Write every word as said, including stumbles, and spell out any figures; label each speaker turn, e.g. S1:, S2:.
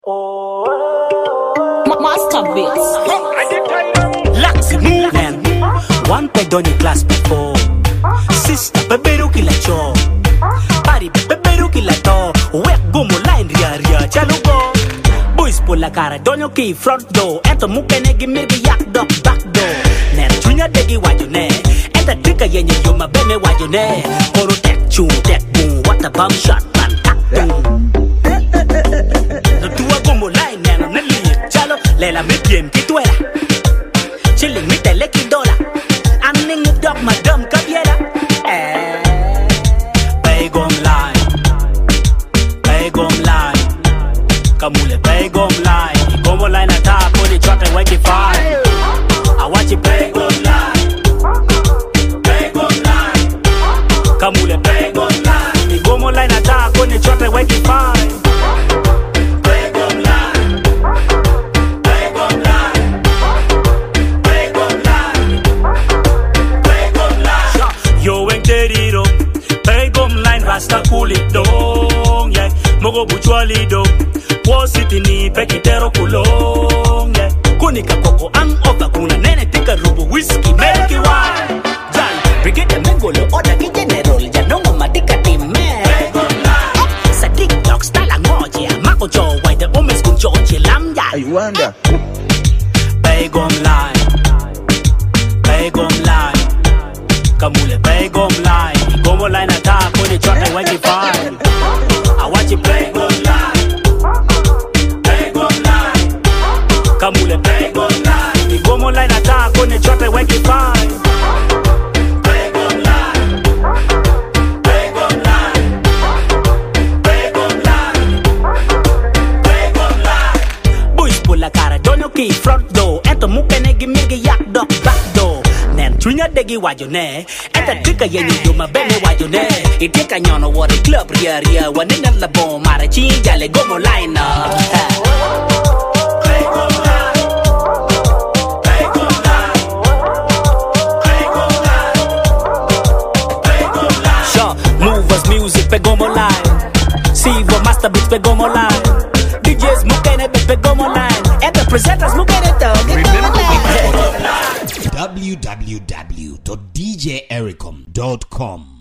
S1: Master Beats.
S2: Laxi movement. One peg on your class before. Sister, beberu kila cho. Pari, beberu kila to. Wek gumo line ria ria chalugo. Boys pull la cara, donyo key front door. Ento muke negi mirgi yak dog back door. Nen chunya degi wajune. Enta trika yenye yuma bene wajune. Oro tek chu tek boom. What a bum shot man kaktum. No tuwa gumo line neno neli chalo. Lela me game kituela. Chilling with the lecky dollar. I'm ning it up my dumb cabiela. Eh, pay gom line. Pay gom line. Kamule pay gom line. Como line attack on the track and wake it fine. I watch it pay gom line. Pay gom line. Kamule pay gom line. Como line attack on the track and wake it fine. Rasta cool it down, yeah. Mogo buchwali do. War city ni pekitero kulong, yeah. Kunika koko ang oba kuna nene tika rubu whiskey make it wine. Jal, brigade mengolo oda ki general ya nongo matika time. Sa TikTok style ngoje mako jo why the omes kun joje lamja.
S3: I wonder.
S2: Pay gom line. Pay gom line. Kamule pay gom line. Como line attack on the track and when you fine. I watch you play good line. Play good line. Kamule play good line. Como line attack on the track and when you fine. Play good line. Play good line. Play good line. Play good line. Boys pull la cara, don't you key front door. Ento muke negi mirgi yak dog back door. Nen chunya degi wajone. Enta trika yenye yuma bene wajone. Itika nyono wari club ria ria. Wanina la bom mara chinja le gomo line up. Play gom line. Play gom line. Play gom line. Play gom line. Sure, movers music pe gomo line. Sivo master beats pe gomo line. D Js mukene pe gomo line. Enta presenters mukene to.
S3: Remember we
S4: w w w dot d j ericom dot com